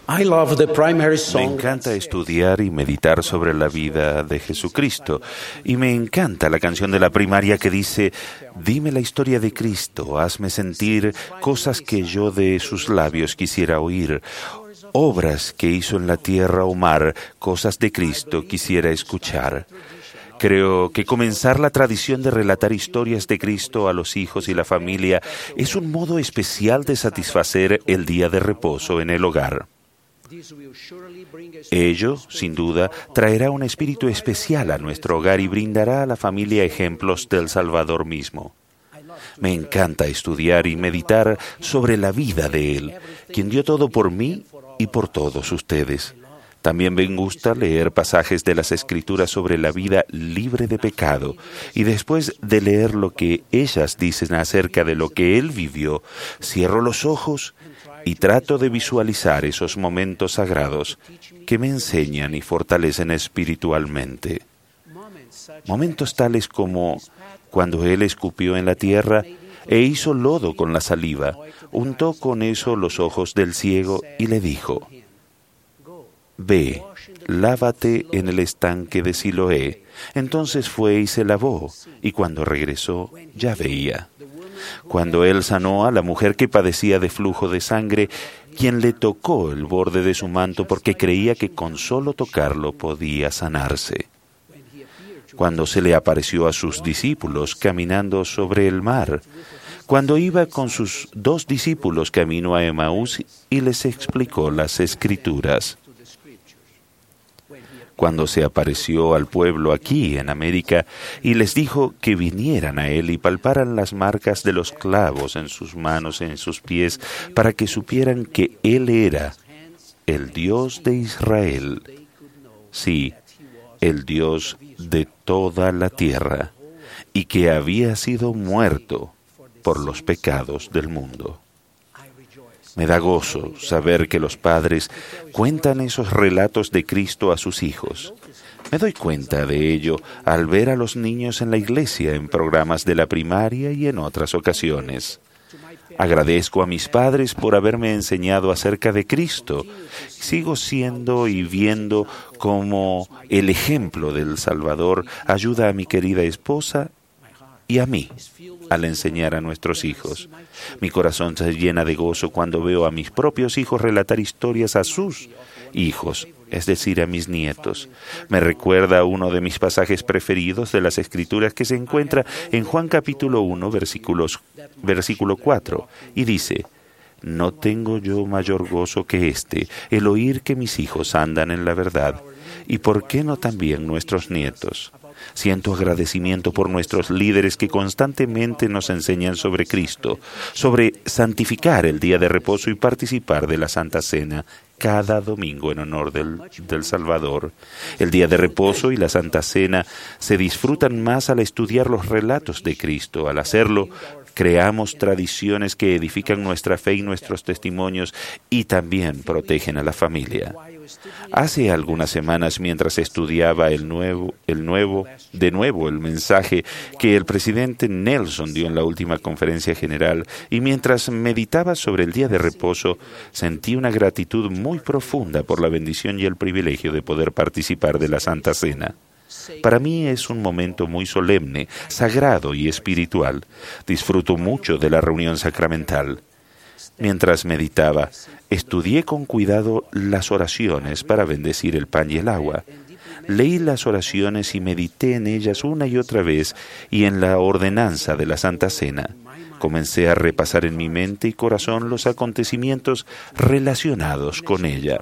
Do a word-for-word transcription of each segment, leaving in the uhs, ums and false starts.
I love the primary Me song. encanta estudiar y meditar sobre la vida de Jesucristo. Y me encanta la canción de la primaria que dice: dime la historia de Cristo, hazme sentir cosas que yo de sus labios quisiera oír. Obras que hizo en la tierra o mar, cosas de Cristo quisiera escuchar. Creo que comenzar la tradición de relatar historias de Cristo a los hijos y la familia es un modo especial de satisfacer el día de reposo en el hogar. Ello, sin duda, traerá un espíritu especial a nuestro hogar y brindará a la familia ejemplos del Salvador mismo. Me encanta estudiar y meditar sobre la vida de Él, quien dio todo por mí y por todos ustedes. También me gusta leer pasajes de las Escrituras sobre la vida libre de pecado, y después de leer lo que ellas dicen acerca de lo que Él vivió, cierro los ojos y trato de visualizar esos momentos sagrados que me enseñan y fortalecen espiritualmente. Momentos tales como cuando Él escupió en la tierra e hizo lodo con la saliva, untó con eso los ojos del ciego y le dijo: ve, lávate en el estanque de Siloé. Entonces fue y se lavó, y cuando regresó ya veía. Cuando Él sanó a la mujer que padecía de flujo de sangre, quien le tocó el borde de su manto porque creía que con solo tocarlo podía sanarse. Cuando se le apareció a sus discípulos caminando sobre el mar, cuando iba con sus dos discípulos camino a Emaús y les explicó las Escrituras. Cuando se apareció al pueblo aquí en América y les dijo que vinieran a Él y palparan las marcas de los clavos en sus manos y en sus pies para que supieran que Él era el Dios de Israel. Sí, el Dios de toda la tierra, y que había sido muerto por los pecados del mundo. Me da gozo saber que los padres cuentan esos relatos de Cristo a sus hijos. Me doy cuenta de ello al ver a los niños en la iglesia en programas de la primaria y en otras ocasiones. Agradezco a mis padres por haberme enseñado acerca de Cristo. Sigo siendo y viendo cómo el ejemplo del Salvador ayuda a mi querida esposa y a mí al enseñar a nuestros hijos. Mi corazón se llena de gozo cuando veo a mis propios hijos relatar historias a sus hijos, es decir, a mis nietos. Me recuerda uno de mis pasajes preferidos de las Escrituras que se encuentra en Juan capítulo uno, versículos, versículo cuatro, y dice: no tengo yo mayor gozo que este, el oír que mis hijos andan en la verdad, y por qué no también nuestros nietos. Siento agradecimiento por nuestros líderes que constantemente nos enseñan sobre Cristo, sobre santificar el día de reposo y participar de la Santa Cena cada domingo en honor del, del Salvador. El día de reposo y la Santa Cena se disfrutan más al estudiar los relatos de Cristo. Al hacerlo, creamos tradiciones que edifican nuestra fe y nuestros testimonios y también protegen a la familia. Hace algunas semanas, mientras estudiaba el nuevo, el nuevo, de nuevo el mensaje que el presidente Nelson dio en la última conferencia general, y mientras meditaba sobre el día de reposo, sentí una gratitud muy profunda por la bendición y el privilegio de poder participar de la Santa Cena. Para mí es un momento muy solemne, sagrado y espiritual. Disfruto mucho de la reunión sacramental. Mientras meditaba, estudié con cuidado las oraciones para bendecir el pan y el agua. Leí las oraciones y medité en ellas una y otra vez y en la ordenanza de la Santa Cena. Comencé a repasar en mi mente y corazón los acontecimientos relacionados con ella.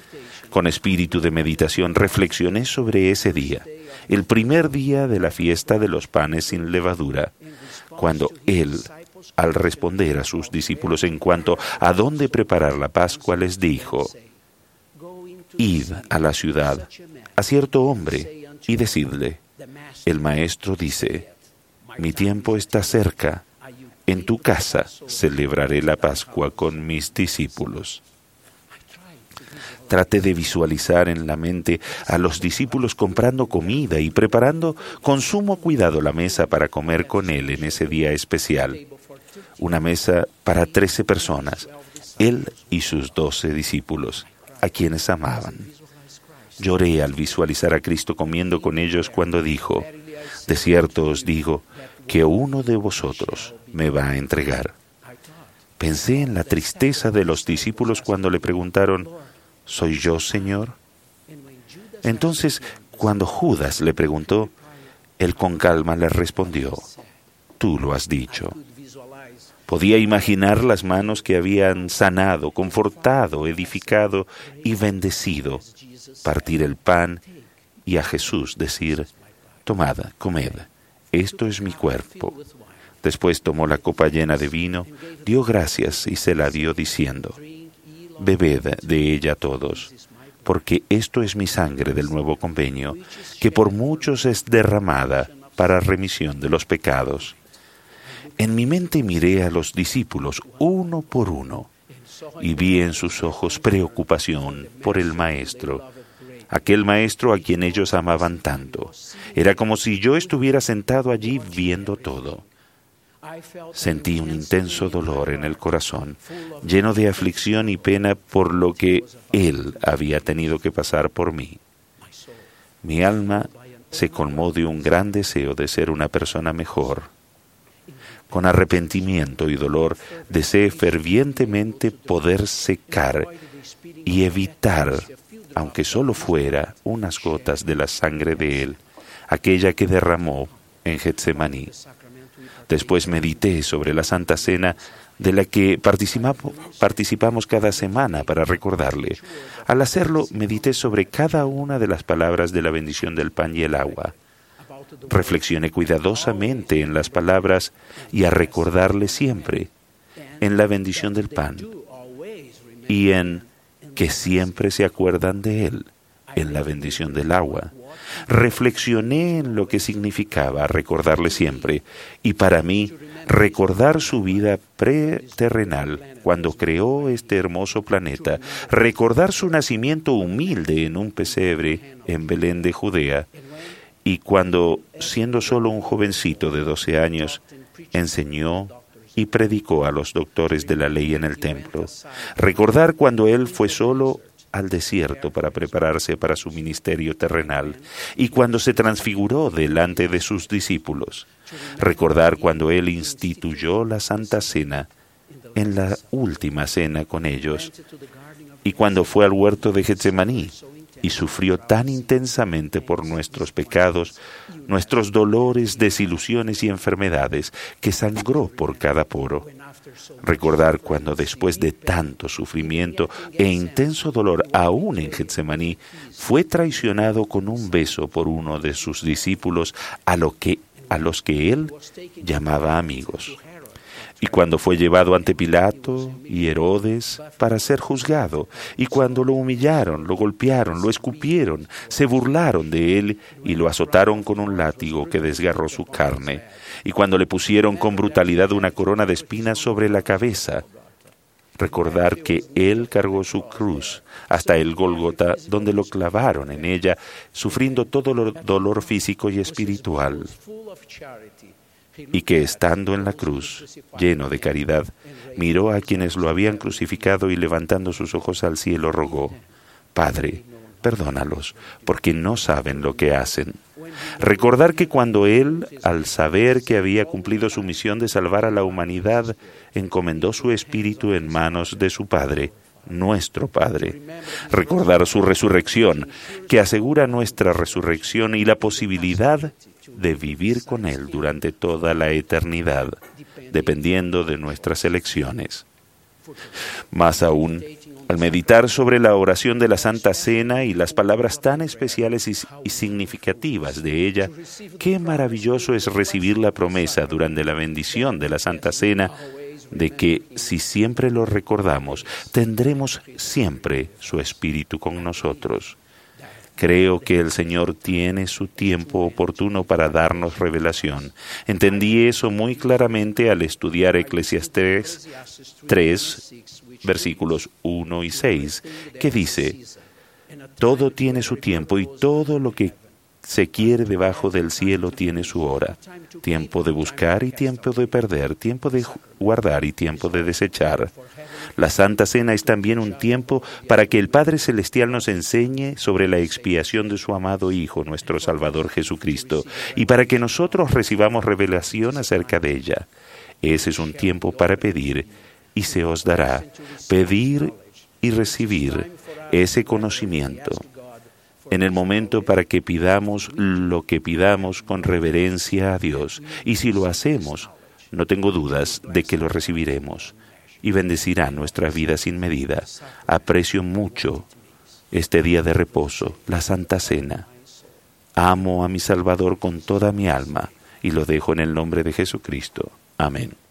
Con espíritu de meditación reflexioné sobre ese día, el primer día de la fiesta de los panes sin levadura, cuando Él, al responder a sus discípulos en cuanto a dónde preparar la Pascua, les dijo: id a la ciudad, a cierto hombre, y decidle: el Maestro dice, mi tiempo está cerca, en tu casa celebraré la Pascua con mis discípulos. Traté de visualizar en la mente a los discípulos comprando comida y preparando con sumo cuidado la mesa para comer con Él en ese día especial. Una mesa para trece personas, Él y sus doce discípulos. a quienes amaban. Lloré al visualizar a Cristo comiendo con ellos cuando dijo: de cierto os digo que uno de vosotros me va a entregar. Pensé en la tristeza de los discípulos cuando le preguntaron: ¿soy yo, Señor? Entonces, cuando Judas le preguntó, él con calma le respondió: tú lo has dicho. Podía imaginar las manos que habían sanado, confortado, edificado y bendecido, partir el pan y a Jesús decir: tomad, comed, esto es mi cuerpo. Después tomó la copa llena de vino, dio gracias y se la dio diciendo: bebed de ella todos, porque esto es mi sangre del nuevo convenio, que por muchos es derramada para remisión de los pecados. En mi mente miré a los discípulos uno por uno y vi en sus ojos preocupación por el Maestro, aquel Maestro a quien ellos amaban tanto. Era como si yo estuviera sentado allí viendo todo. Sentí un intenso dolor en el corazón, lleno de aflicción y pena por lo que Él había tenido que pasar por mí. Mi alma se colmó de un gran deseo de ser una persona mejor. Con arrepentimiento y dolor, deseé fervientemente poder secar y evitar, aunque solo fuera unas gotas de la sangre de Él, aquella que derramó en Getsemaní. Después medité sobre la Santa Cena, de la que participamos, participamos cada semana para recordarle. Al hacerlo, medité sobre cada una de las palabras de la bendición del pan y el agua. Reflexioné cuidadosamente en las palabras y a recordarle siempre en la bendición del pan y en que siempre se acuerdan de él en la bendición del agua. Reflexioné en lo que significaba recordarle siempre y para mí recordar su vida preterrenal cuando creó este hermoso planeta, recordar su nacimiento humilde en un pesebre en Belén de Judea, y cuando, siendo solo un jovencito de doce años, enseñó y predicó a los doctores de la ley en el templo. Recordar cuando él fue solo al desierto para prepararse para su ministerio terrenal y cuando se transfiguró delante de sus discípulos. Recordar cuando él instituyó la Santa Cena en la última cena con ellos y cuando fue al huerto de Getsemaní y sufrió tan intensamente por nuestros pecados, nuestros dolores, desilusiones y enfermedades, que sangró por cada poro. Recordar cuando después de tanto sufrimiento e intenso dolor, aún en Getsemaní, fue traicionado con un beso por uno de sus discípulos a, lo que, a los que él llamaba amigos. Y cuando fue llevado ante Pilato y Herodes para ser juzgado, y cuando lo humillaron, lo golpearon, lo escupieron, se burlaron de él y lo azotaron con un látigo que desgarró su carne, y cuando le pusieron con brutalidad una corona de espinas sobre la cabeza. Recordar que él cargó su cruz hasta el Gólgota, donde lo clavaron en ella, sufriendo todo el dolor físico y espiritual. Y que estando en la cruz, lleno de caridad, miró a quienes lo habían crucificado y levantando sus ojos al cielo rogó: Padre, perdónalos, porque no saben lo que hacen. Recordar que cuando él, al saber que había cumplido su misión de salvar a la humanidad, encomendó su espíritu en manos de su Padre, nuestro Padre. Recordar su resurrección, que asegura nuestra resurrección y la posibilidad de vivir con Él durante toda la eternidad, dependiendo de nuestras elecciones. Más aún, al meditar sobre la oración de la Santa Cena y las palabras tan especiales y, y significativas de ella, qué maravilloso es recibir la promesa durante la bendición de la Santa Cena de que, si siempre lo recordamos, tendremos siempre su Espíritu con nosotros. Creo que el Señor tiene su tiempo oportuno para darnos revelación. Entendí eso muy claramente al estudiar Eclesiastés tres, versículos uno y seis, que dice: todo tiene su tiempo y todo lo que se quiere debajo del cielo tiene su hora, tiempo de buscar y tiempo de perder, tiempo de guardar y tiempo de desechar. La Santa Cena es también un tiempo para que el Padre Celestial nos enseñe sobre la expiación de su amado Hijo, nuestro Salvador Jesucristo, y para que nosotros recibamos revelación acerca de ella. Ese es un tiempo para pedir, y se os dará. Pedir y recibir ese conocimiento. En el momento para que pidamos lo que pidamos con reverencia a Dios. Y si lo hacemos, no tengo dudas de que lo recibiremos y bendecirá nuestra vida sin medida. Aprecio mucho este día de reposo, la Santa Cena. Amo a mi Salvador con toda mi alma y lo dejo en el nombre de Jesucristo. Amén.